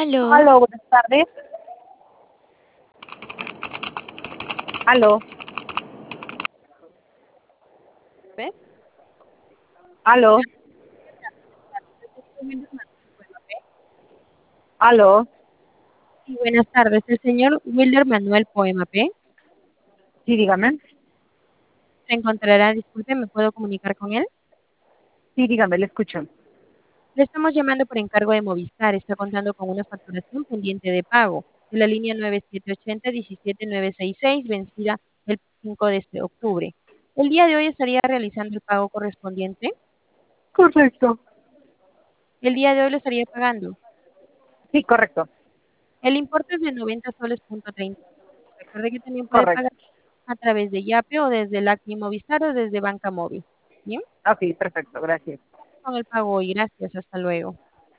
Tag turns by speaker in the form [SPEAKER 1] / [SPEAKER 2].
[SPEAKER 1] Aló,
[SPEAKER 2] Aló, buenas tardes. Aló,
[SPEAKER 1] ¿ves?
[SPEAKER 2] aló, aló.
[SPEAKER 1] Sí, buenas tardes. El señor Wilder Manuel Poema P.
[SPEAKER 2] Sí, dígame.
[SPEAKER 1] Se encontrará, disculpe, ¿me puedo comunicar con él?
[SPEAKER 2] Sí, dígame, le escucho.
[SPEAKER 1] Le estamos llamando por encargo de Movistar. Está contando con una facturación pendiente de pago de la línea 9780-17966, vencida el 5 de este octubre. El día de hoy estaría realizando el pago correspondiente.
[SPEAKER 2] Correcto.
[SPEAKER 1] El día de hoy lo estaría pagando.
[SPEAKER 2] Sí, correcto,
[SPEAKER 1] El importe es de 90 soles.30. Recuerde que también puede
[SPEAKER 2] correcto.
[SPEAKER 1] pagar a través de Yape o desde el Acme Movistar o desde Banca Móvil. Bien,
[SPEAKER 2] Ok, perfecto, gracias.
[SPEAKER 1] con el pago hoy. Gracias. Hasta luego.